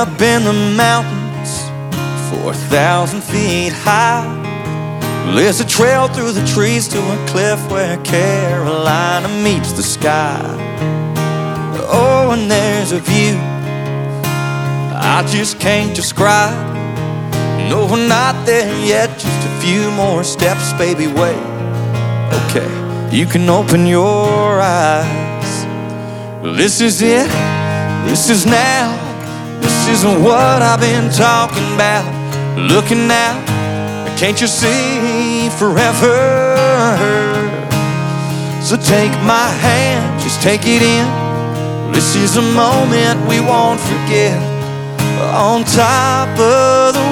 up in the mountains, 4,000 feet high. There's a trail through the trees to a cliff where Carolina meets the sky. Oh, and there's a view I just can't describe. No, we're not there yet, just a few more steps, baby, wait. Okay, you can open your eyes. This is it, this is now. This isn't what I've been talking about. Looking out, can't you see forever? So take my hand, just take it in. This is a moment we won't forget. On top of the